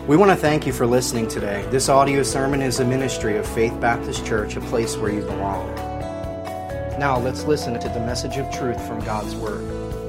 We want to thank you for listening today. This audio sermon is a ministry of Faith Baptist Church, a place where you belong. Now let's listen to the message of truth from God's Word.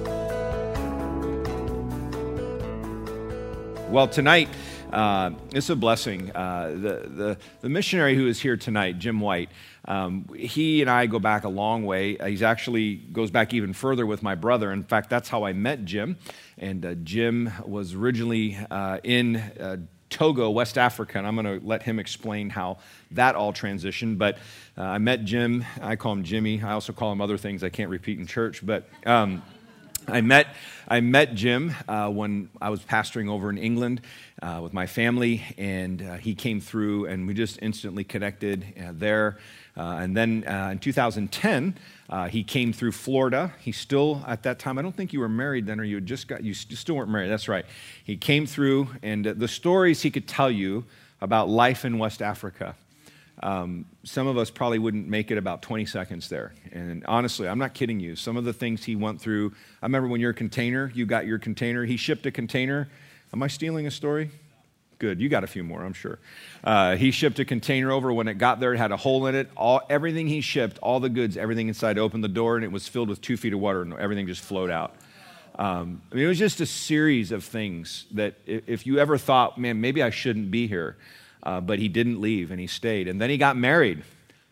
Well, tonight, it's a blessing. The missionary who is here tonight, Jim White, he and I go back a long way. He's actually goes back even further with my brother. In fact, that's how I met Jim. And Jim was originally in Togo, West Africa, and I'm going to let him explain how that all transitioned. But I met Jim. I call him Jimmy. I also call him other things I can't repeat in church. But I met Jim when I was pastoring over in England with my family, and he came through, and we just instantly connected there. And then in 2010, he came through Florida. He still, at that time, I don't think you were married then, or you still weren't married. That's right. He came through, and the stories he could tell you about life in West Africa. Some of us probably wouldn't make it about 20 seconds there. And honestly, I'm not kidding you. Some of the things he went through, I remember when your container, you got your container, he shipped a container. Am I stealing a story? Good, you got a few more, I'm sure. He shipped a container over. When it got there, it had a hole in it. Everything he shipped, all the goods, everything inside, opened the door, and it was filled with 2 feet of water, and everything just flowed out. It was just a series of things that if you ever thought, man, maybe I shouldn't be here, but he didn't leave, and he stayed. And then he got married.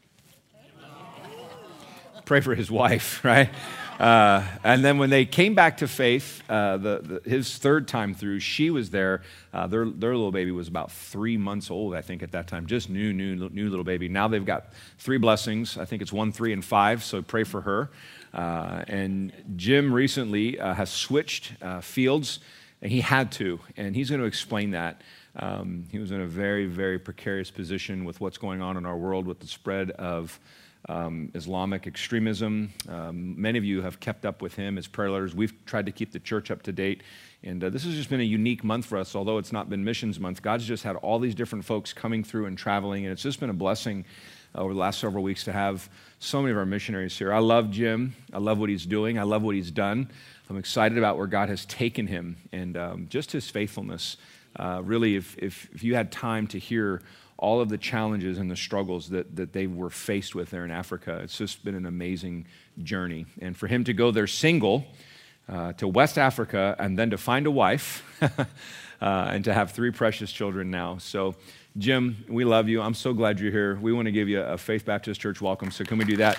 Pray for his wife, right? And then when they came back to faith, his third time through, she was there. Their little baby was about 3 months old, I think, at that time. Just new little baby. Now they've got 3 blessings. I think it's 1, 3, and 5, so pray for her. And Jim recently has switched fields, and he had to, and he's going to explain that. He was in a very, very precarious position with what's going on in our world with the spread of Islamic extremism. Many of you have kept up with him as prayer letters. We've tried to keep the church up to date. And this has just been a unique month for us, although it's not been Missions Month. God's just had all these different folks coming through and traveling, and it's just been a blessing over the last several weeks to have so many of our missionaries here. I love Jim. I love what he's doing. I love what he's done. I'm excited about where God has taken him and just his faithfulness. Really, if you had time to hear all of the challenges and the struggles that they were faced with there in Africa, it's just been an amazing journey. And for him to go there single to West Africa and then to find a wife and to have 3 precious children now. So, Jim, we love you. I'm so glad you're here. We want to give you a Faith Baptist Church welcome. So can we do that?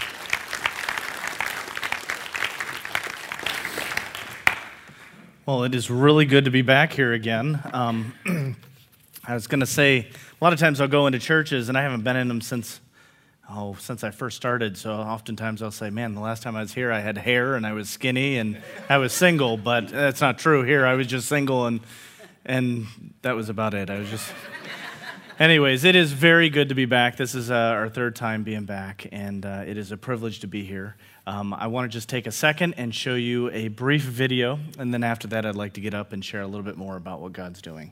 Well, it is really good to be back here again. I was going to say, a lot of times I'll go into churches, and I haven't been in them since I first started, so oftentimes I'll say, man, the last time I was here, I had hair, and I was skinny, and I was single, but that's not true here. I was just single, and that was about it. Anyways, it is very good to be back. This is our 3rd time being back, and it is a privilege to be here. I want to just take a second and show you a brief video, and then after that, I'd like to get up and share a little bit more about what God's doing.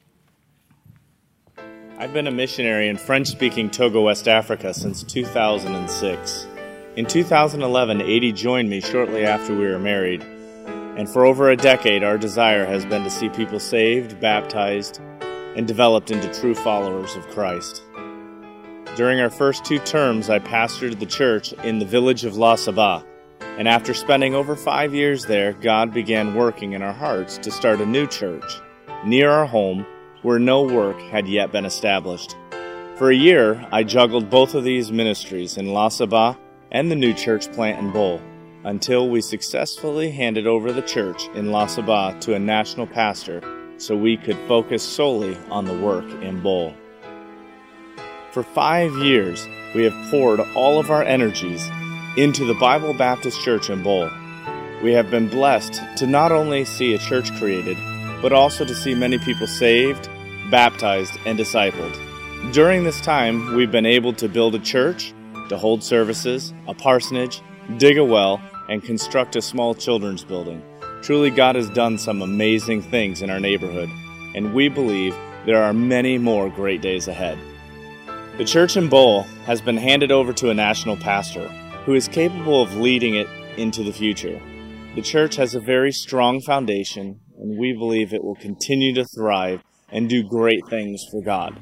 I've been a missionary in French-speaking Togo, West Africa since 2006. In 2011, Adi joined me shortly after we were married, and for over a decade, our desire has been to see people saved, baptized, and developed into true followers of Christ. During our first 2 terms, I pastored the church in the village of La Saba, and after spending over 5 years there, God began working in our hearts to start a new church near our home where no work had yet been established. For a year, I juggled both of these ministries in La Saba and the new church plant in Bol, until we successfully handed over the church in La Saba to a national pastor so we could focus solely on the work in Bol. For 5 years, we have poured all of our energies into the Bible Baptist Church in Bol. We have been blessed to not only see a church created, but also to see many people saved, baptized, and discipled. During this time, we've been able to build a church, to hold services, a parsonage, dig a well, and construct a small children's building. Truly, God has done some amazing things in our neighborhood, and we believe there are many more great days ahead. The church in Bol has been handed over to a national pastor who is capable of leading it into the future. The church has a very strong foundation, and we believe it will continue to thrive and do great things for God.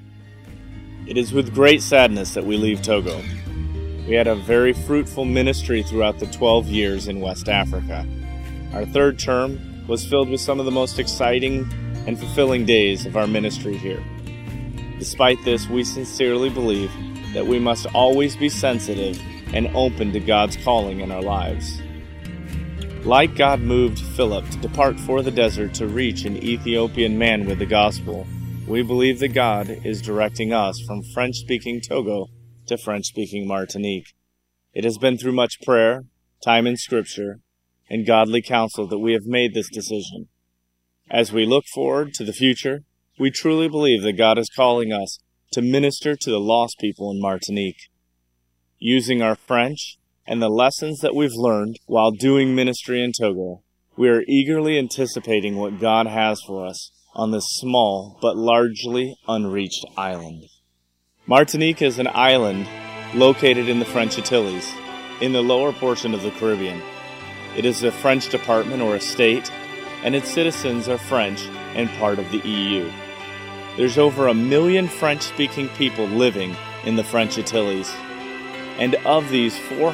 It is with great sadness that we leave Togo. We had a very fruitful ministry throughout the 12 years in West Africa. Our third term was filled with some of the most exciting and fulfilling days of our ministry here. Despite this, we sincerely believe that we must always be sensitive and open to God's calling in our lives. Like God moved Philip to depart for the desert to reach an Ethiopian man with the gospel, we believe that God is directing us from French-speaking Togo to French-speaking Martinique. It has been through much prayer, time in Scripture, and godly counsel that we have made this decision. As we look forward to the future, we truly believe that God is calling us to minister to the lost people in Martinique. Using our French and the lessons that we've learned while doing ministry in Togo, we are eagerly anticipating what God has for us on this small but largely unreached island. Martinique is an island located in the French Antilles, in the lower portion of the Caribbean. It is a French department or a state, and its citizens are French and part of the EU. There's over 1 million French-speaking people living in the French Antilles, and of these,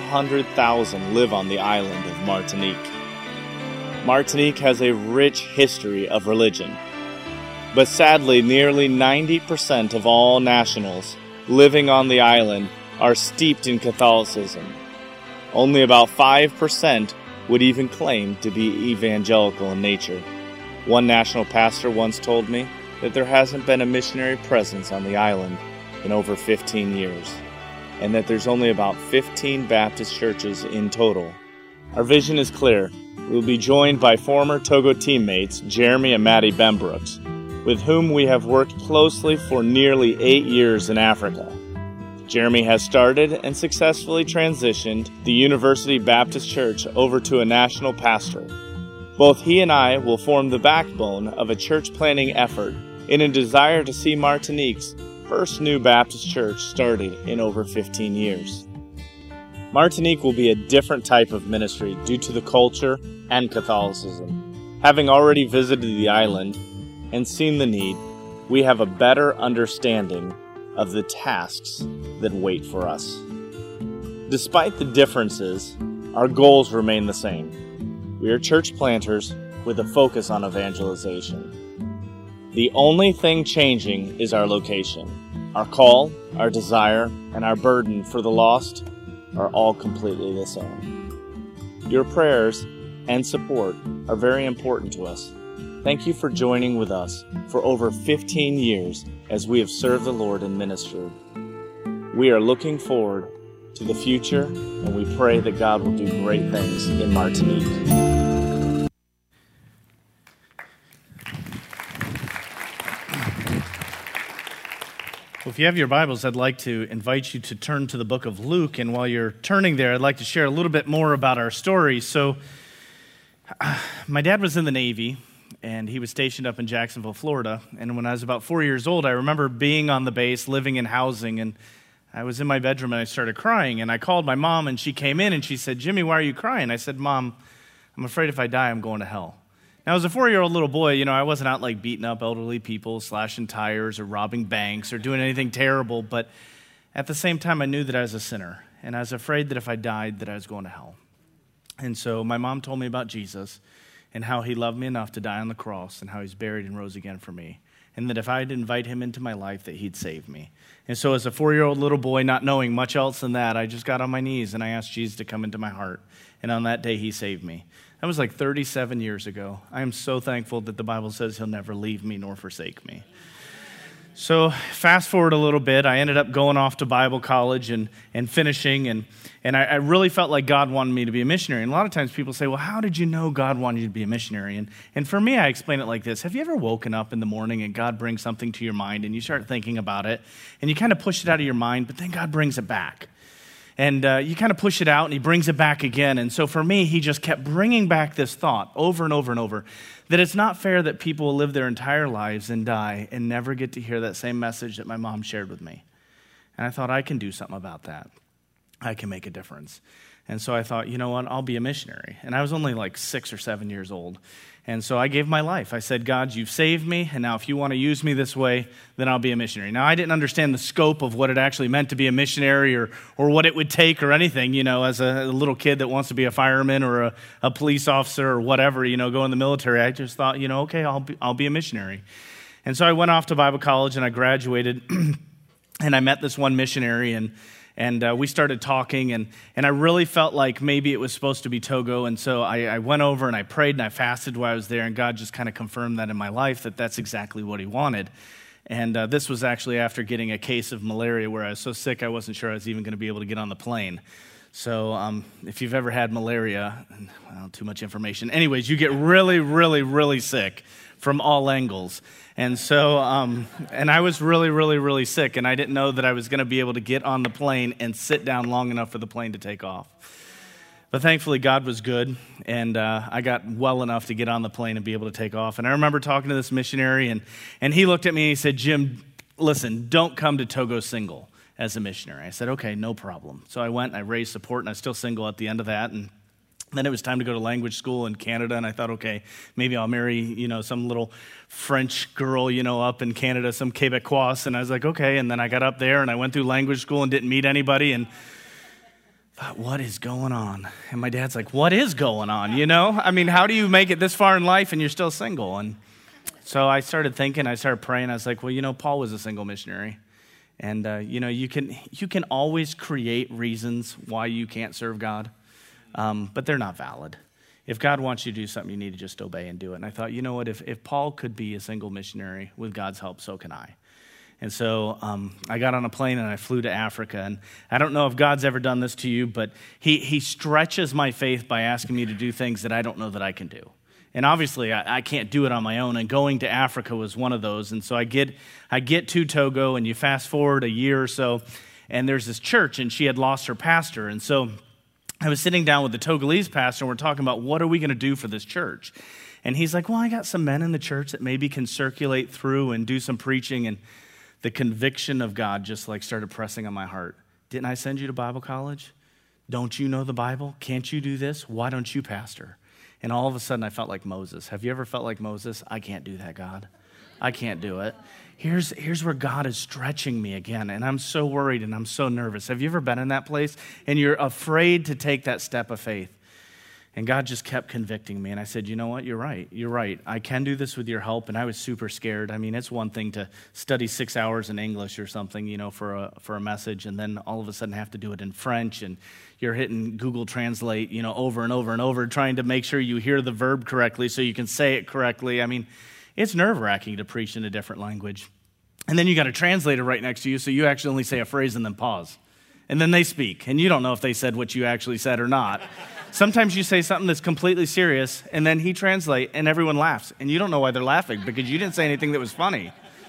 400,000 live on the island of Martinique. Martinique has a rich history of religion, but sadly, nearly 90% of all nationals living on the island are steeped in Catholicism. Only about 5% would even claim to be evangelical in nature. One national pastor once told me that there hasn't been a missionary presence on the island in over 15 years, and that there's only about 15 Baptist churches in total. Our vision is clear. We will be joined by former Togo teammates Jeremy and Maddie Benbrooks, with whom we have worked closely for nearly 8 years in Africa. Jeremy has started and successfully transitioned the University Baptist Church over to a national pastorate. Both he and I will form the backbone of a church planting effort in a desire to see Martinique's first new Baptist church started in over 15 years. Martinique will be a different type of ministry due to the culture and Catholicism. Having already visited the island and seen the need, we have a better understanding of the tasks that wait for us. Despite the differences, our goals remain the same. We are church planters with a focus on evangelization. The only thing changing is our location. Our call, our desire, and our burden for the lost are all completely the same. Your prayers and support are very important to us. Thank you for joining with us for over 15 years as we have served the Lord in ministry. We are looking forward to the future, and we pray that God will do great things in Martinique. Well, if you have your Bibles, I'd like to invite you to turn to the book of Luke, and while you're turning there, I'd like to share a little bit more about our story. So, my dad was in the Navy, and he was stationed up in Jacksonville, Florida. And when I was about 4 years old, I remember being on the base, living in housing, and I was in my bedroom and I started crying. And I called my mom, and she came in and she said, "Jimmy, why are you crying?" I said, "Mom, I'm afraid if I die, I'm going to hell." Now, as a 4-year-old little boy, I wasn't out like beating up elderly people, slashing tires, or robbing banks, or doing anything terrible. But at the same time, I knew that I was a sinner, and I was afraid that if I died, that I was going to hell. And so my mom told me about Jesus, and how he loved me enough to die on the cross, and how he's buried and rose again for me, and that if I'd invite him into my life, that he'd save me. And so as a 4-year-old little boy, not knowing much else than that, I just got on my knees and I asked Jesus to come into my heart. And on that day, he saved me. That was like 37 years ago. I am so thankful that the Bible says he'll never leave me nor forsake me. So fast forward a little bit, I ended up going off to Bible college and finishing, and I really felt like God wanted me to be a missionary. And a lot of times people say, well, how did you know God wanted you to be a missionary? And for me, I explain it like this. Have you ever woken up in the morning and God brings something to your mind and you start thinking about it, and you kind of push it out of your mind, but then God brings it back? And you kind of push it out, and he brings it back again. And so for me, he just kept bringing back this thought over and over and over, that it's not fair that people will live their entire lives and die and never get to hear that same message that my mom shared with me. And I thought, I can do something about that. I can make a difference. And so I thought, you know what, I'll be a missionary. And I was only like 6 or 7 years old. And so I gave my life. I said, God, you've saved me, and now if you want to use me this way, then I'll be a missionary. Now, I didn't understand the scope of what it actually meant to be a missionary or what it would take or anything, as a little kid that wants to be a fireman or a police officer or whatever, go in the military. I just thought, okay, I'll be a missionary. And so I went off to Bible college, and I graduated, and I met this one missionary, and we started talking, and I really felt like maybe it was supposed to be Togo, and so I went over and I prayed and I fasted while I was there, and God just kind of confirmed that in my life, that that's exactly what he wanted. And this was actually after getting a case of malaria where I was so sick I wasn't sure I was even going to be able to get on the plane. So if you've ever had malaria, well, too much information. Anyways, you get really, really, really sick from all angles. And so, and I was really, really, really sick, and I didn't know that I was going to be able to get on the plane and sit down long enough for the plane to take off. But thankfully, God was good, and I got well enough to get on the plane and be able to take off. And I remember talking to this missionary, and he looked at me and he said, Jim, listen, don't come to Togo single as a missionary. I said, okay, no problem. So I went and I raised support, and I was still single at the end of that, and then it was time to go to language school in Canada, and I thought, okay, maybe I'll marry, some little French girl, up in Canada, some Quebecois, and I was like, okay, and then I got up there, and I went through language school and didn't meet anybody, and thought, what is going on? And my dad's like, what is going on, I mean, how do you make it this far in life and you're still single? And so I started thinking, I started praying, I was like, well, Paul was a single missionary, and, you can always create reasons why you can't serve God. But they're not valid. If God wants you to do something, you need to just obey and do it. And I thought, you know what, if Paul could be a single missionary with God's help, so can I. And so I got on a plane and I flew to Africa. And I don't know if God's ever done this to you, but he stretches my faith by asking me to do things that I don't know that I can do. And obviously, I can't do it on my own, and going to Africa was one of those. And so I get to Togo, and you fast forward a year or so, and there's this church, and she had lost her pastor. And so I was sitting down with the Togolese pastor, and we're talking about what are we going to do for this church. And he's like, well, I got some men in the church that maybe can circulate through and do some preaching. And the conviction of God just started pressing on my heart. Didn't I send you to Bible college? Don't you know the Bible? Can't you do this? Why don't you pastor? And all of a sudden I felt like Moses. Have you ever felt like Moses? I can't do that, God. I can't do it. Here's where God is stretching me again, and I'm so worried and I'm so nervous. Have you ever been in that place and you're afraid to take that step of faith? And God just kept convicting me, and I said, you know what, you're right. I can do this with your help, and I was super scared. I mean, it's one thing to study 6 hours in English or something, for a message, and then all of a sudden have to do it in French, and you're hitting Google Translate, over and over and over, trying to make sure you hear the verb correctly so you can say it correctly. I mean, it's nerve-wracking to preach in a different language. And then you got a translator right next to you, so you actually only say a phrase and then pause. And then they speak, and you don't know if they said what you actually said or not. Sometimes you say something that's completely serious, and then he translates, and everyone laughs. And you don't know why they're laughing, because you didn't say anything that was funny.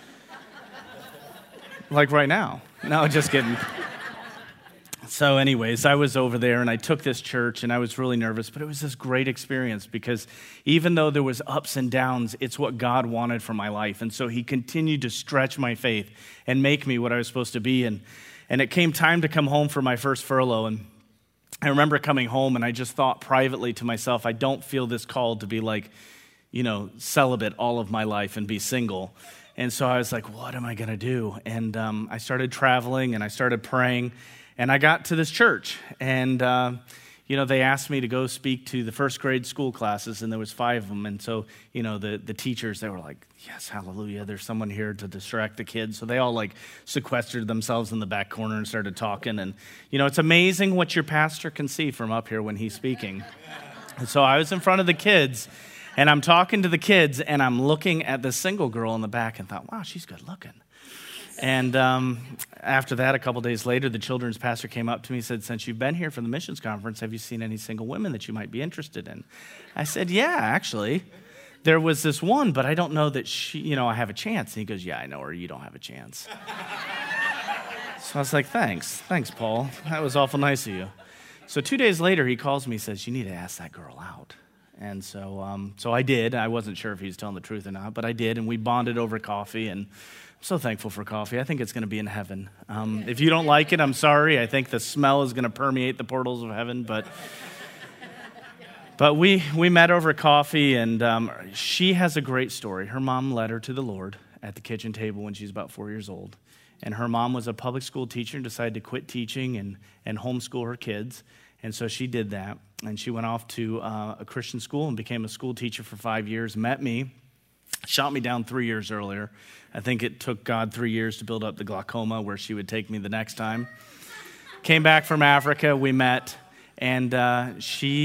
Like right now. No, just kidding. So anyways, I was over there, and I took this church, and I was really nervous, but it was this great experience, because even though there was ups and downs, it's what God wanted for my life. And so he continued to stretch my faith and make me what I was supposed to be. And it came time to come home for my first furlough, and I remember coming home, and I just thought privately to myself, I don't feel this called to be celibate all of my life and be single. And so I was like, what am I going to do? And I started traveling, and I started praying, and I got to this church, and they asked me to go speak to the first grade school classes, and there was 5 of them. And so, the teachers, they were like, yes, hallelujah, there's someone here to distract the kids. So they all sequestered themselves in the back corner and started talking. And, it's amazing what your pastor can see from up here when he's speaking. And so I was in front of the kids, and I'm talking to the kids, and I'm looking at this single girl in the back and thought, wow, she's good looking. And after that, a couple days later, the children's pastor came up to me and said, since you've been here for the missions conference, have you seen any single women that you might be interested in? I said, yeah, actually. There was this one, but I don't know that she, I have a chance. And he goes, yeah, I know her. You don't have a chance. So I was like, thanks, Paul. That was awful nice of you. So 2 days later, he calls me and says, you need to ask that girl out. And so I did. I wasn't sure if he was telling the truth or not, but I did, and we bonded over coffee, and I'm so thankful for coffee. I think it's going to be in heaven. If you don't like it, I'm sorry. I think the smell is going to permeate the portals of heaven, but we met over coffee, and she has a great story. Her mom led her to the Lord at the kitchen table when she was about 4 years old, and her mom was a public school teacher and decided to quit teaching and homeschool her kids. And so she did that, and she went off to a Christian school and became a school teacher for 5 years, met me, shot me down 3 years earlier. I think it took God 3 years to build up the glaucoma where she would take me the next time. Came back from Africa, we met, and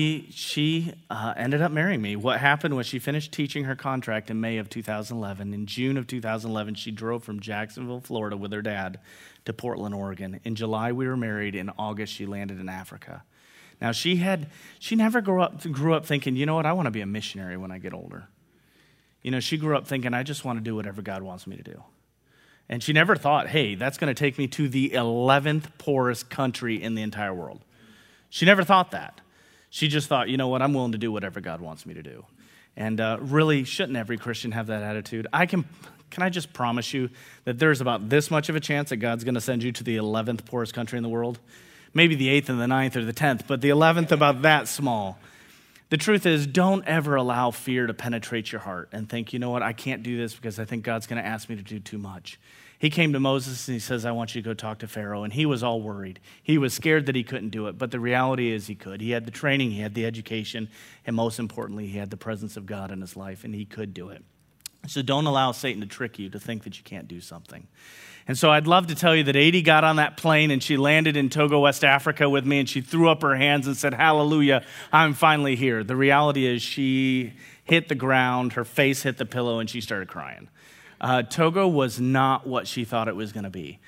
she ended up marrying me. What happened was she finished teaching her contract in May of 2011. In June of 2011, she drove from Jacksonville, Florida with her dad to Portland, Oregon. In July, we were married. In August, she landed in Africa. Now, she never grew up thinking, you know what, I want to be a missionary when I get older. You know, she grew up thinking, I just want to do whatever God wants me to do. And she never thought, hey, that's going to take me to the 11th poorest country in the entire world. She never thought that. She just thought, you know what, I'm willing to do whatever God wants me to do. And really, shouldn't every Christian have that attitude? Can I just promise you that there's about this much of a chance that God's going to send you to the 11th poorest country in the world? Maybe the 8th and the 9th or the 10th, but the 11th about that small. The truth is, don't ever allow fear to penetrate your heart and think, you know what, I can't do this because I think God's going to ask me to do too much. He came to Moses and he says, I want you to go talk to Pharaoh. And he was all worried. He was scared that he couldn't do it. But the reality is he could. He had the training, he had the education, and most importantly, he had the presence of God in his life, and he could do it. So don't allow Satan to trick you to think that you can't do something. And so I'd love to tell you that Adie got on that plane and she landed in Togo, West Africa with me, and she threw up her hands and said, hallelujah, I'm finally here. The reality is she hit the ground, her face hit the pillow, and she started crying. Togo was not what she thought it was going to be.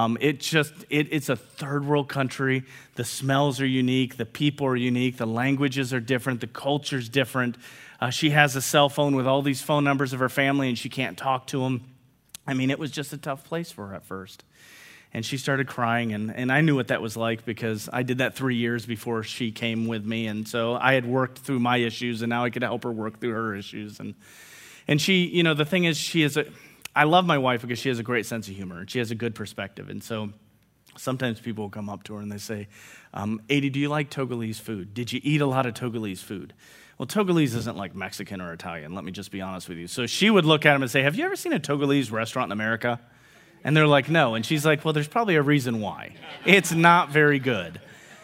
It's a third world country. The smells are unique. The people are unique. The languages are different. The culture's different. She has a cell phone with all these phone numbers of her family, and she can't talk to them. I mean, it was just a tough place for her at first. And she started crying, and I knew what that was like because I did that 3 years before she came with me. And so I had worked through my issues, and now I could help her work through her issues. And she, you know, the thing is, I love my wife because she has a great sense of humor, and she has a good perspective. And so sometimes people will come up to her and they say, Adie, do you like Togolese food? Did you eat a lot of Togolese food? Well, Togolese isn't like Mexican or Italian, let me just be honest with you. So she would look at him and say, have you ever seen a Togolese restaurant in America? And they're like, no. And she's like, well, there's probably a reason why. It's not very good.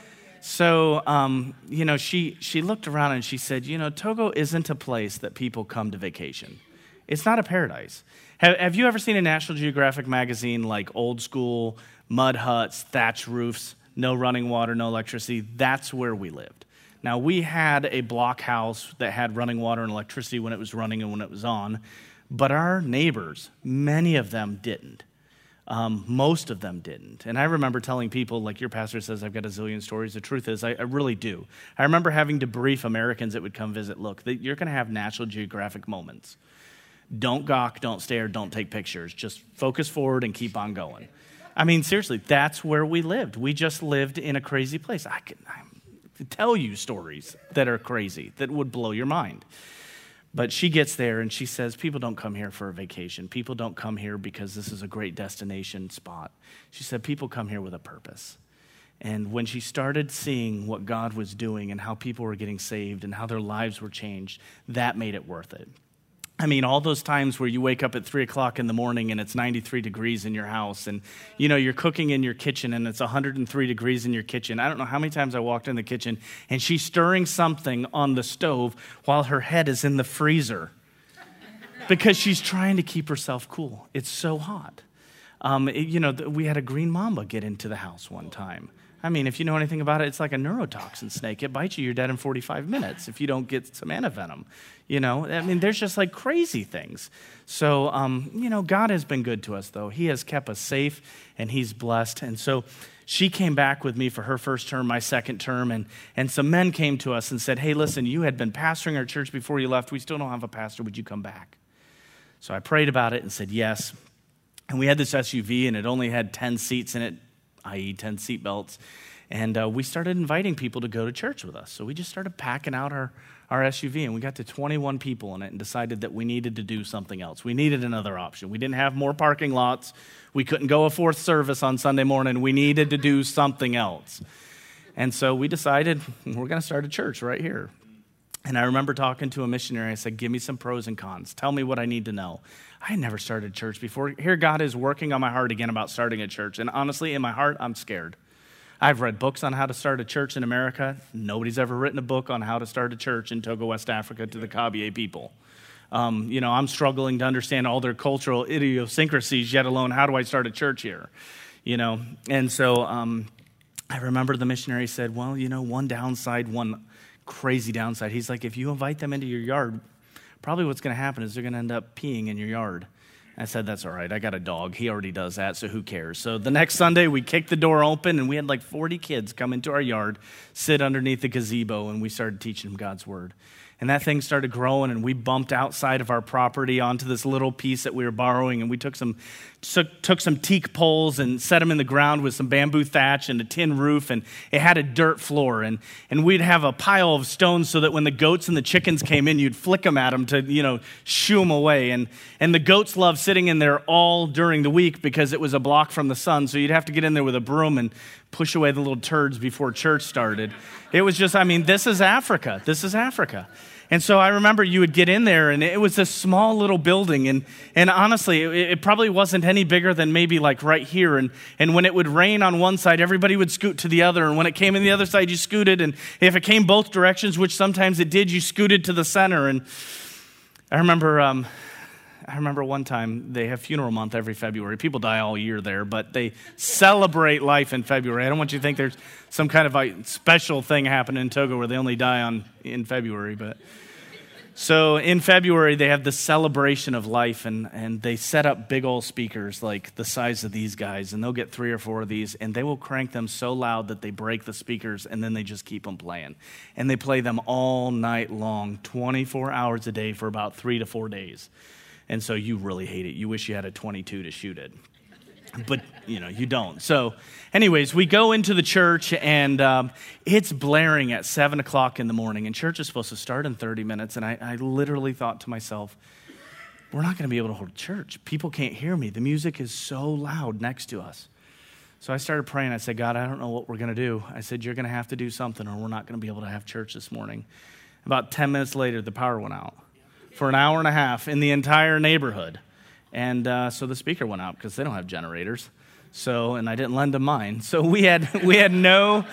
So, you know, she looked around and she said, you know, Togo isn't a place that people come to vacation. It's not a paradise. Have you ever seen a National Geographic magazine like old school, mud huts, thatch roofs, no running water, no electricity? That's where we lived. Now, we had a block house that had running water and electricity when it was running and when it was on, but our neighbors, many of them didn't. Most of them didn't. And I remember telling people, like your pastor says, I've got a zillion stories. The truth is, I really do. I remember having to brief Americans that would come visit, look, you're going to have National Geographic moments. Don't gawk, don't stare, don't take pictures. Just focus forward and keep on going. I mean, seriously, that's where we lived. We just lived in a crazy place. I could tell you stories that are crazy, that would blow your mind. But she gets there and she says, people don't come here for a vacation. People don't come here because this is a great destination spot. She said, people come here with a purpose. And when she started seeing what God was doing and how people were getting saved and how their lives were changed, that made it worth it. I mean, all those times where you wake up at 3 o'clock in the morning and it's 93 degrees in your house and, you know, you're cooking in your kitchen and it's 103 degrees in your kitchen. I don't know how many times I walked in the kitchen and she's stirring something on the stove while her head is in the freezer because she's trying to keep herself cool. It's so hot. We had a green mamba get into the house one time. I mean, if you know anything about it, it's like a neurotoxin snake. It bites you, you're dead in 45 minutes if you don't get some antivenom. You know, I mean, there's just like crazy things. So, God has been good to us, though. He has kept us safe, and he's blessed. And so she came back with me for her first term, my second term, and some men came to us and said, hey, listen, you had been pastoring our church before you left. We still don't have a pastor. Would you come back? So I prayed about it and said yes. And we had this SUV, and it only had 10 seats in it, i.e. 10 seat belts. And we started inviting people to go to church with us. So we just started packing out our our SUV, and we got to 21 people in it and decided that we needed to do something else. We needed another option. We didn't have more parking lots. We couldn't go a fourth service on Sunday morning. We needed to do something else. And so we decided we're going to start a church right here. And I remember talking to a missionary. I said, give me some pros and cons. Tell me what I need to know. I had never started a church before. Here God is working on my heart again about starting a church. And honestly, in my heart, I'm scared. I've read books on how to start a church in America. Nobody's ever written a book on how to start a church in Togo, West Africa to the Kabylie people. I'm struggling to understand all their cultural idiosyncrasies, yet alone how do I start a church here? And so I remember the missionary said, well, one crazy downside. He's like, if you invite them into your yard, probably what's going to happen is they're going to end up peeing in your yard. I said, that's all right. I got a dog. He already does that, so who cares? So the next Sunday, we kicked the door open, and we had like 40 kids come into our yard, sit underneath the gazebo, and we started teaching them God's word. And that thing started growing, and we bumped outside of our property onto this little piece that we were borrowing, and we took some teak poles and set them in the ground with some bamboo thatch and a tin roof, and it had a dirt floor. And we'd have a pile of stones so that when the goats and the chickens came in, you'd flick them at them to, shoo them away. And the goats loved sitting in there all during the week because it was a block from the sun, so you'd have to get in there with a broom and push away the little turds before church started. It was just, this is Africa. This is Africa. And so I remember you would get in there, and it was this small little building, and honestly, it probably wasn't any bigger than maybe like right here. And when it would rain on one side, everybody would scoot to the other, and when it came in the other side, you scooted, and if it came both directions, which sometimes it did, you scooted to the center. And I remember one time they have funeral month every February. People die all year there, but they celebrate life in February. I don't want you to think there's some kind of a special thing happening in Togo where they only die in February. But so in February they have the celebration of life, and they set up big old speakers like the size of these guys, and they'll get 3 or 4 of these, and they will crank them so loud that they break the speakers, and then they just keep them playing. And they play them all night long, 24 hours a day for about 3 to 4 days. And so you really hate it. You wish you had a .22 to shoot it. But, you don't. So anyways, we go into the church, and it's blaring at 7 o'clock in the morning, and church is supposed to start in 30 minutes. And I literally thought to myself, we're not going to be able to hold church. People can't hear me. The music is so loud next to us. So I started praying. I said, God, I don't know what we're going to do. I said, you're going to have to do something, or we're not going to be able to have church this morning. About 10 minutes later, the power went out for an hour and a half in the entire neighborhood. And so the speaker went out because they don't have generators. And I didn't lend them mine. So it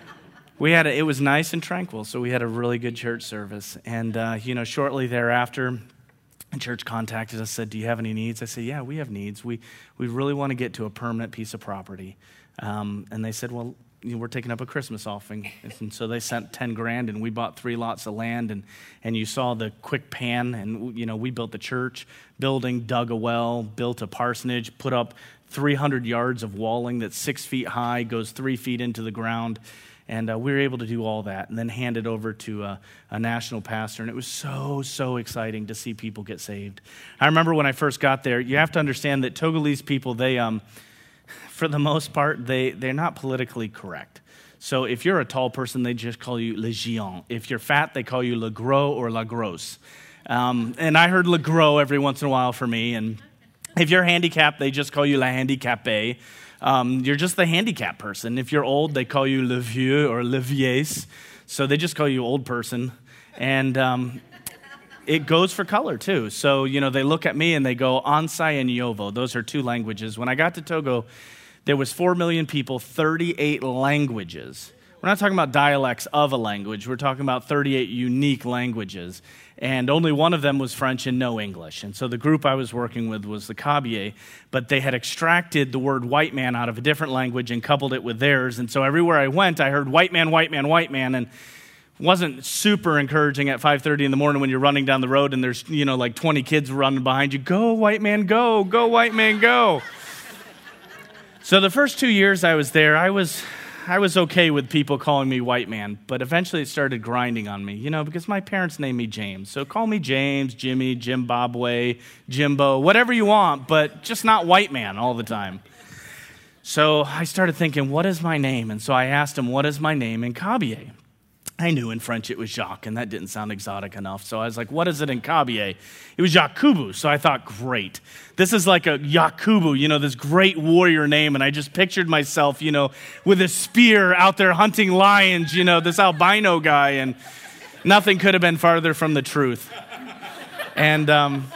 was nice and tranquil. So we had a really good church service. And, shortly thereafter, the church contacted us, said, do you have any needs? I said, yeah, we have needs. We really want to get to a permanent piece of property. And they said, well, we're taking up a Christmas offering. And so they sent $10,000, and we bought 3 lots of land, and you saw the quick pan, and we built the church building, dug a well, built a parsonage, put up 300 yards of walling that's 6 feet high, goes 3 feet into the ground, and we were able to do all that and then hand it over to a national pastor, and it was so exciting to see people get saved. I remember when I first got there, you have to understand that Togolese people, they for the most part, they're not politically correct. So if you're a tall person, they just call you le géant. If you're fat, they call you le gros or la grosse. And I heard le gros every once in a while for me. And if you're handicapped, they just call you la handicapée. You're just the handicapped person. If you're old, they call you le vieux or le vieille. So they just call you old person. And it goes for color, too. So, they look at me and they go, Ansai and Yovo. Those are 2 languages. When I got to Togo, there was 4 million people, 38 languages. We're not talking about dialects of a language. We're talking about 38 unique languages. And only one of them was French and no English. And so the group I was working with was the Kabylie, but they had extracted the word white man out of a different language and coupled it with theirs. And so everywhere I went, I heard white man, white man, white man. And it wasn't super encouraging at 5:30 in the morning when you're running down the road and there's, like 20 kids running behind you. Go, white man, go. Go, white man, go. So the first 2 years I was there, I was okay with people calling me white man, but eventually it started grinding on me, because my parents named me James. So call me James, Jimmy, Zimbabwe, Jimbo, whatever you want, but just not white man all the time. So I started thinking, what is my name? And so I asked him, what is my name in Kabylie? I knew in French it was Jacques, and that didn't sound exotic enough. So I was like, what is it in Kabylie? It was Yakubu. So I thought, great. This is like a Yakubu, this great warrior name. And I just pictured myself, with a spear out there hunting lions, this albino guy. And nothing could have been farther from the truth. And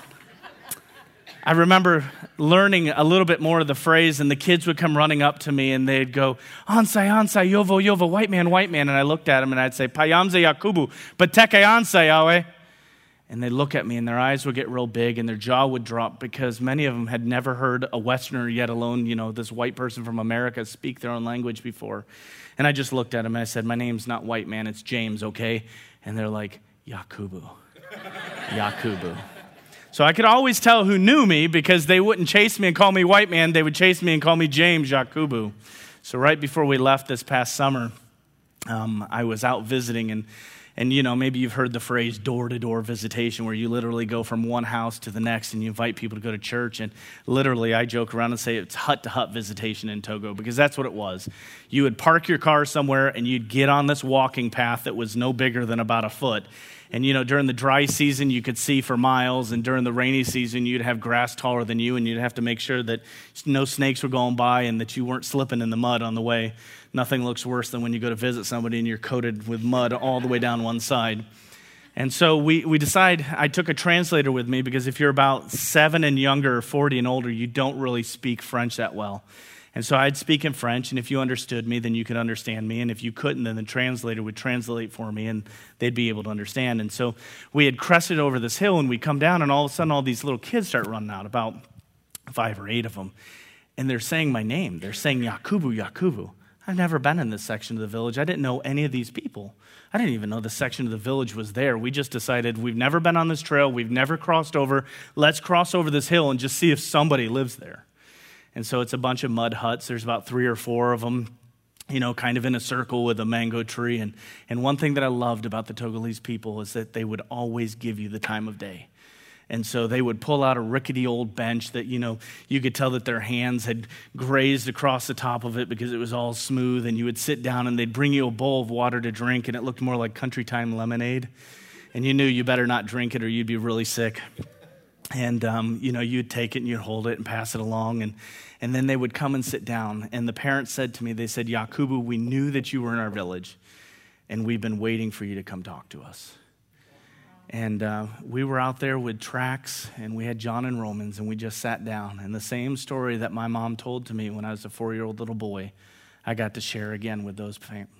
I remember learning a little bit more of the phrase, and the kids would come running up to me and they'd go, Ansai, Ansai, Yovo, Yovo, white man. And I looked at them and I'd say, Payamze Yakubu, Pateke Ansai, Yahweh. And they'd look at me and their eyes would get real big and their jaw would drop because many of them had never heard a Westerner, yet alone, this white person from America speak their own language before. And I just looked at them and I said, my name's not white man, it's James, okay? And they're like, Yakubu, Yakubu. So I could always tell who knew me because they wouldn't chase me and call me white man. They would chase me and call me James Yakubu. So right before we left this past summer, I was out visiting and maybe you've heard the phrase door-to-door visitation where you literally go from one house to the next and you invite people to go to church. And literally I joke around and say it's hut-to-hut visitation in Togo because that's what it was. You would park your car somewhere and you'd get on this walking path that was no bigger than about a foot. And, during the dry season, you could see for miles. And during the rainy season, you'd have grass taller than you. And you'd have to make sure that no snakes were going by and that you weren't slipping in the mud on the way. Nothing looks worse than when you go to visit somebody and you're coated with mud all the way down one side. And so we decide, I took a translator with me because if you're about 7 and younger, 40 and older, you don't really speak French that well. And so I'd speak in French, and if you understood me, then you could understand me. And if you couldn't, then the translator would translate for me, and they'd be able to understand. And so we had crested over this hill, and we come down, and all of a sudden, all these little kids start running out, about 5 or 8 of them. And they're saying my name. They're saying, Yakubu, Yakubu. I've never been in this section of the village. I didn't know any of these people. I didn't even know this section of the village was there. We just decided we've never been on this trail. We've never crossed over. Let's cross over this hill and just see if somebody lives there. And so it's a bunch of mud huts. There's about 3 or 4 of them, kind of in a circle with a mango tree. And one thing that I loved about the Togolese people is that they would always give you the time of day. And so they would pull out a rickety old bench that, you could tell that their hands had grazed across the top of it because it was all smooth. And you would sit down and they'd bring you a bowl of water to drink, and it looked more like country time lemonade. And you knew you better not drink it or you'd be really sick. And, you'd take it and you'd hold it and pass it along. And then they would come and sit down. And the parents said to me, they said, Yakubu, we knew that you were in our village, and we've been waiting for you to come talk to us. And we were out there with tracts, and we had John and Romans, and we just sat down. And the same story that my mom told to me when I was a 4-year-old little boy, I got to share again with those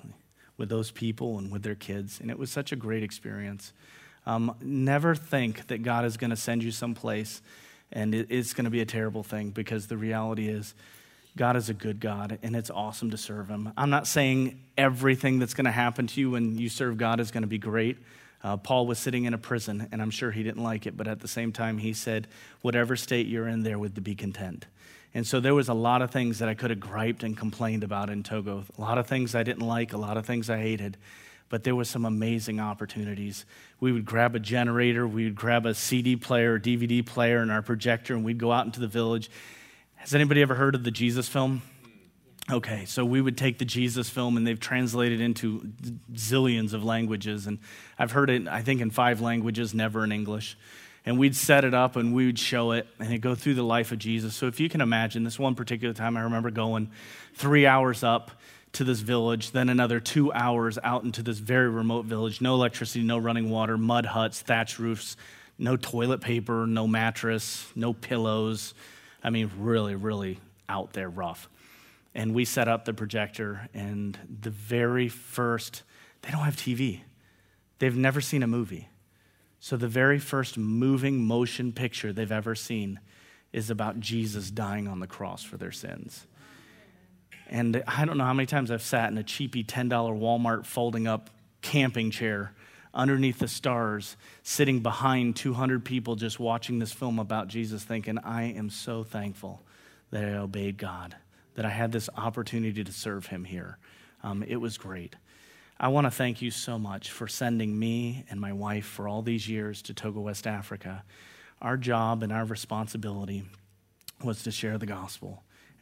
people and with their kids. And it was such a great experience. Never think that God is going to send you someplace and it's going to be a terrible thing, because the reality is God is a good God and it's awesome to serve him. I'm not saying everything that's going to happen to you when you serve God is going to be great. Paul was sitting in a prison, and I'm sure he didn't like it, but at the same time he said, whatever state you're in, there would be content. And so there was a lot of things that I could have griped and complained about in Togo. A lot of things I didn't like, a lot of things I hated. But there were some amazing opportunities. We would grab a generator, we would grab a CD player, DVD player, and our projector, and we'd go out into the village. Has anybody ever heard of the Jesus film? Okay, so we would take the Jesus film, and they've translated into zillions of languages. And I've heard it, I think, in 5 languages, never in English. And we'd set it up, and we would show it, and it'd go through the life of Jesus. So if you can imagine, this one particular time, I remember going 3 hours up to this village, then another 2 hours out into this very remote village, no electricity, no running water, mud huts, thatch roofs, no toilet paper, no mattress, no pillows. I mean, really, really out there rough. And we set up the projector, and the very first, they don't have TV. They've never seen a movie. So the very first moving motion picture they've ever seen is about Jesus dying on the cross for their sins. And I don't know how many times I've sat in a cheapy $10 Walmart folding up camping chair underneath the stars, sitting behind 200 people just watching this film about Jesus, thinking, I am so thankful that I obeyed God, that I had this opportunity to serve him here. It was great. I want to thank you so much for sending me and my wife for all these years to Togo, West Africa. Our job and our responsibility was to share the gospel.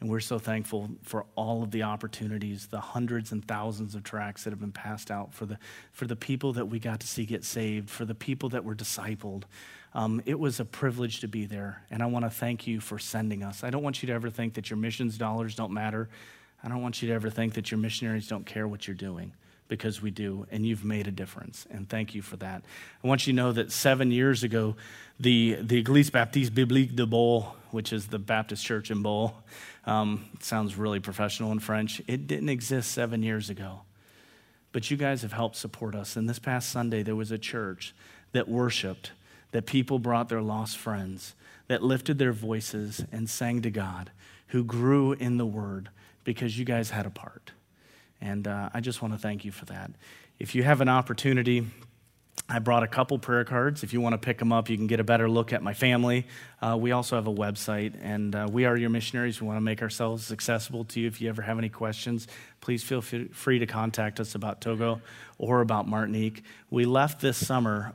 And we're so thankful for all of the opportunities, the hundreds and thousands of tracts that have been passed out, for the people that we got to see get saved, for the people that were discipled. It was a privilege to be there, and I want to thank you for sending us. I don't want you to ever think that your missions dollars don't matter. I don't want you to ever think that your missionaries don't care what you're doing, because we do, and you've made a difference, and thank you for that. I want you to know that 7 years ago, the Église Baptiste Biblique de Bowl, which is the Baptist church in Bowl, it sounds really professional in French, it didn't exist 7 years ago. But you guys have helped support us, and this past Sunday, there was a church that worshiped, that people brought their lost friends, that lifted their voices and sang to God, who grew in the Word, because you guys had a part. And I just want to thank you for that. If you have an opportunity, I brought a couple prayer cards. If you want to pick them up, you can get a better look at my family. We also have a website, and we are your missionaries. We want to make ourselves accessible to you. If you ever have any questions, please feel free to contact us about Togo or about Martinique. We left this summer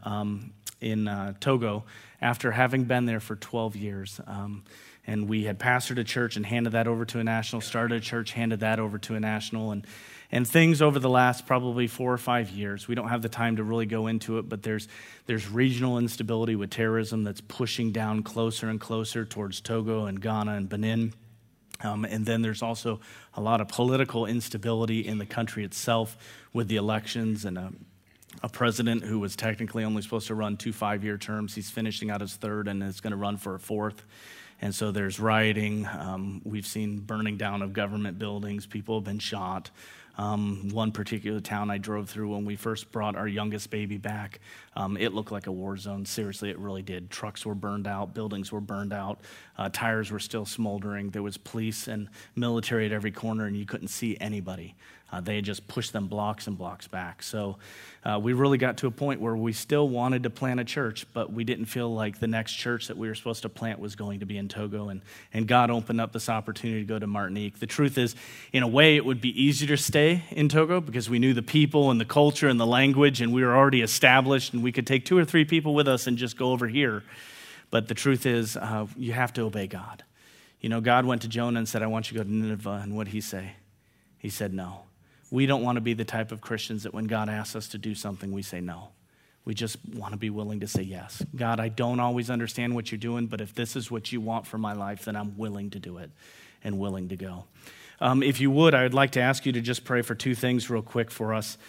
in Togo after having been there for 12 years. And we had pastored a church and handed that over to a national, started a church, handed that over to a national, and things over the last probably 4 or 5 years. We don't have the time to really go into it, but there's regional instability with terrorism that's pushing down closer and closer towards Togo and Ghana and Benin. And then there's also a lot of political instability in the country itself with the elections and a president who was technically only supposed to run 2 5-year terms. He's finishing out his third and is going to run for a fourth. And so there's rioting. We've seen burning down of government buildings. People have been shot. One particular town I drove through when we first brought our youngest baby back, it looked like a war zone. Seriously, it really did. Trucks were burned out. Buildings were burned out. Tires were still smoldering. There was police and military at every corner, and you couldn't see anybody. They had just pushed them blocks and blocks back. So we really got to a point where we still wanted to plant a church, but we didn't feel like the next church that we were supposed to plant was going to be in Togo. And God opened up this opportunity to go to Martinique. The truth is, in a way, it would be easier to stay in Togo because we knew the people and the culture and the language, and we were already established, and we could take 2 or 3 people with us and just go over here. But the truth is, you have to obey God. You know, God went to Jonah and said, I want you to go to Nineveh. And what did he say? He said no. We don't want to be the type of Christians that when God asks us to do something, we say no. We just want to be willing to say yes. God, I don't always understand what you're doing, but if this is what you want for my life, then I'm willing to do it and willing to go. If you would, I would like to ask you to just pray for 2 things real quick for us.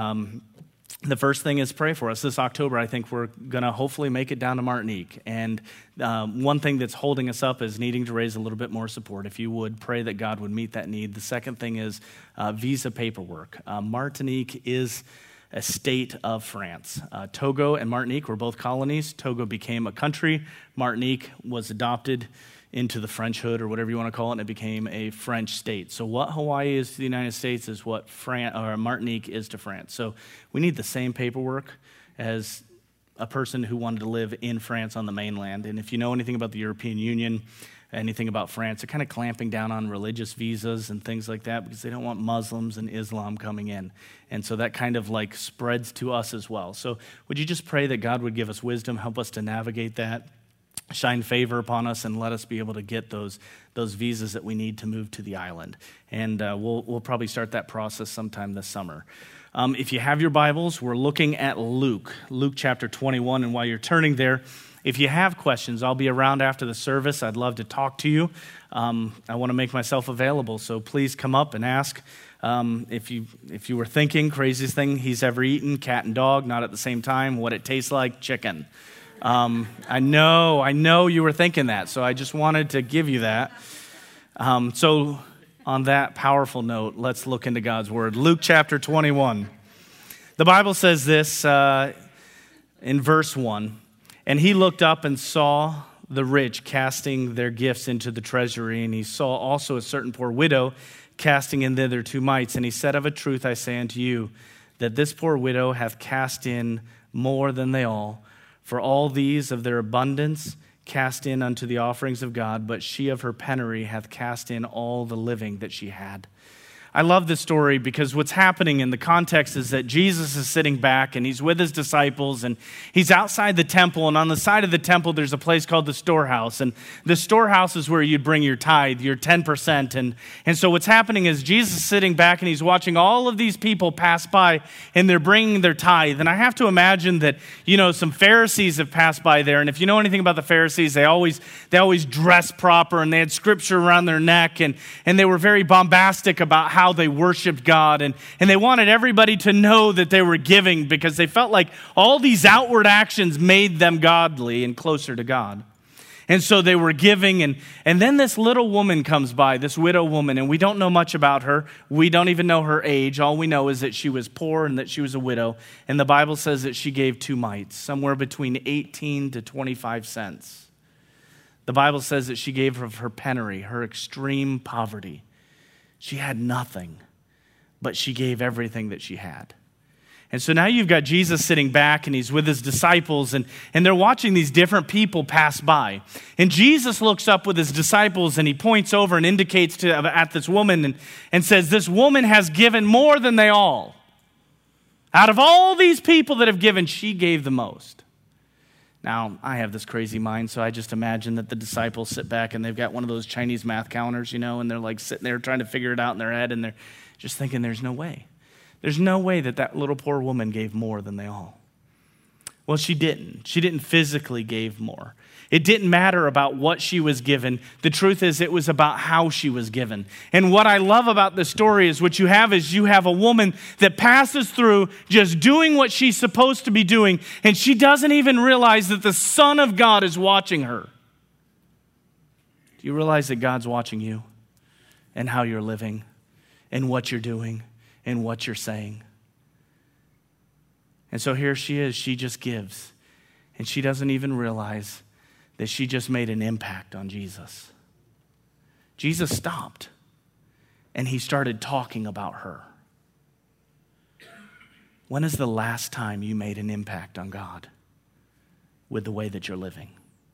The first thing is pray for us. This October, I think we're going to hopefully make it down to Martinique. And one thing that's holding us up is needing to raise a little bit more support. If you would, pray that God would meet that need. The second thing is visa paperwork. Martinique is a state of France. Togo and Martinique were both colonies. Togo became a country. Martinique was adopted into the Frenchhood or whatever you want to call it, and it became a French state. So what Hawaii is to the United States is what Martinique is to France. So we need the same paperwork as a person who wanted to live in France on the mainland. And if you know anything about the European Union, anything about France, they're kind of clamping down on religious visas and things like that because they don't want Muslims and Islam coming in. And so that kind of like spreads to us as well. So would you just pray that God would give us wisdom, help us to navigate that, shine favor upon us, and let us be able to get those visas that we need to move to the island. And we'll probably start that process sometime this summer. If you have your Bibles, we're looking at Luke chapter 21. And while you're turning there, if you have questions, I'll be around after the service. I'd love to talk to you. I want to make myself available, so please come up and ask. If you were thinking, craziest thing he's ever eaten, cat and dog, not at the same time, what it tastes like, chicken. I know you were thinking that, so I just wanted to give you that. So on that powerful note, let's look into God's Word. Luke chapter 21. The Bible says this in verse 1, and he looked up and saw the rich casting their gifts into the treasury, and he saw also a certain poor widow casting in thither 2 mites. And he said, of a truth I say unto you, that this poor widow hath cast in more than they all. For all these of their abundance cast in unto the offerings of God, but she of her penury hath cast in all the living that she had. I love this story because what's happening in the context is that Jesus is sitting back and he's with his disciples and he's outside the temple, and on the side of the temple there's a place called the storehouse, and the storehouse is where you'd bring your tithe, your 10%, and so what's happening is Jesus is sitting back and he's watching all of these people pass by and they're bringing their tithe, and I have to imagine that, some Pharisees have passed by there, and if you know anything about the Pharisees, they always dressed proper and they had scripture around their neck, and they were very bombastic about how they worshiped God, and they wanted everybody to know that they were giving because they felt like all these outward actions made them godly and closer to God. And so they were giving, and then this little woman comes by, this widow woman, and we don't know much about her. We don't even know her age. All we know is that she was poor and that she was a widow, and the Bible says that she gave 2 mites, somewhere between 18 to 25 cents. The Bible says that she gave of her penury, her extreme poverty. She had nothing, but she gave everything that she had. And so now you've got Jesus sitting back and he's with his disciples and they're watching these different people pass by. And Jesus looks up with his disciples and he points over and indicates at this woman and says, this woman has given more than they all. Out of all these people that have given, she gave the most. Now, I have this crazy mind, so I just imagine that the disciples sit back and they've got one of those Chinese math counters, and they're like sitting there trying to figure it out in their head, and they're just thinking there's no way. There's no way that little poor woman gave more than they all. Well, she didn't. She didn't physically give more. It didn't matter about what she was given. The truth is it was about how she was given. And what I love about this story is you have a woman that passes through just doing what she's supposed to be doing, and she doesn't even realize that the Son of God is watching her. Do you realize that God's watching you and how you're living and what you're doing and what you're saying? And so here she is. She just gives, and she doesn't even realize that she just made an impact on Jesus. Jesus stopped, and he started talking about her. When is the last time you made an impact on God with the way that you're living?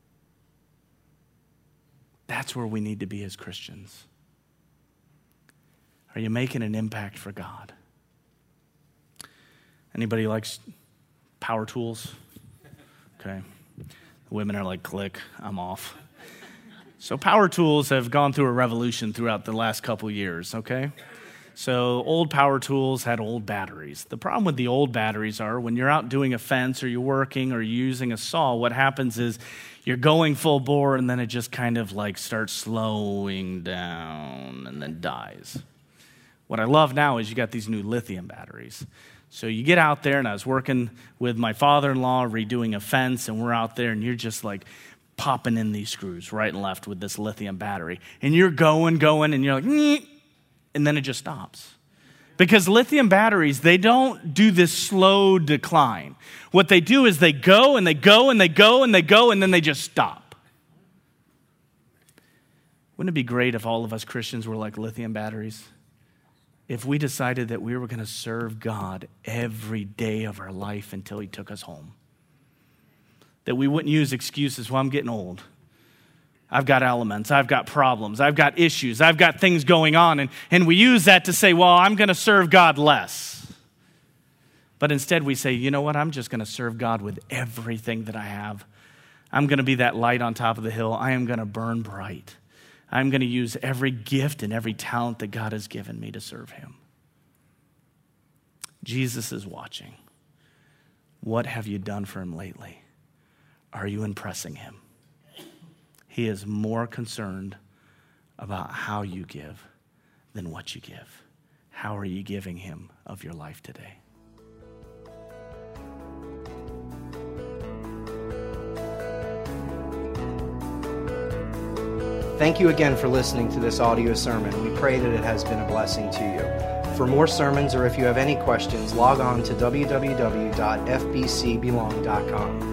That's where we need to be as Christians. Are you making an impact for God? Anybody likes power tools? Okay. The women are like, click, I'm off. So power tools have gone through a revolution throughout the last couple years, okay? So old power tools had old batteries. The problem with the old batteries are when you're out doing a fence or you're working or you're using a saw, what happens is you're going full bore and then it just kind of like starts slowing down and then dies. What I love now is you got these new lithium batteries. So you get out there, and I was working with my father-in-law redoing a fence, and we're out there, and you're just like popping in these screws right and left with this lithium battery. And you're going, and you're like, Nyeh, and then it just stops. Because lithium batteries, they don't do this slow decline. What they do is they go, and they go, and they go, and they go, and then they just stop. Wouldn't it be great if all of us Christians were like lithium batteries? If we decided that we were going to serve God every day of our life until he took us home. That we wouldn't use excuses, well, I'm getting old. I've got elements, I've got problems, I've got issues, I've got things going on. And we use that to say, well, I'm going to serve God less. But instead we say, you know what, I'm just going to serve God with everything that I have. I'm going to be that light on top of the hill. I am going to burn bright. I'm going to use every gift and every talent that God has given me to serve him. Jesus is watching. What have you done for him lately? Are you impressing him? He is more concerned about how you give than what you give. How are you giving him of your life today? Thank you again for listening to this audio sermon. We pray that it has been a blessing to you. For more sermons or if you have any questions, log on to www.fbcbelong.com.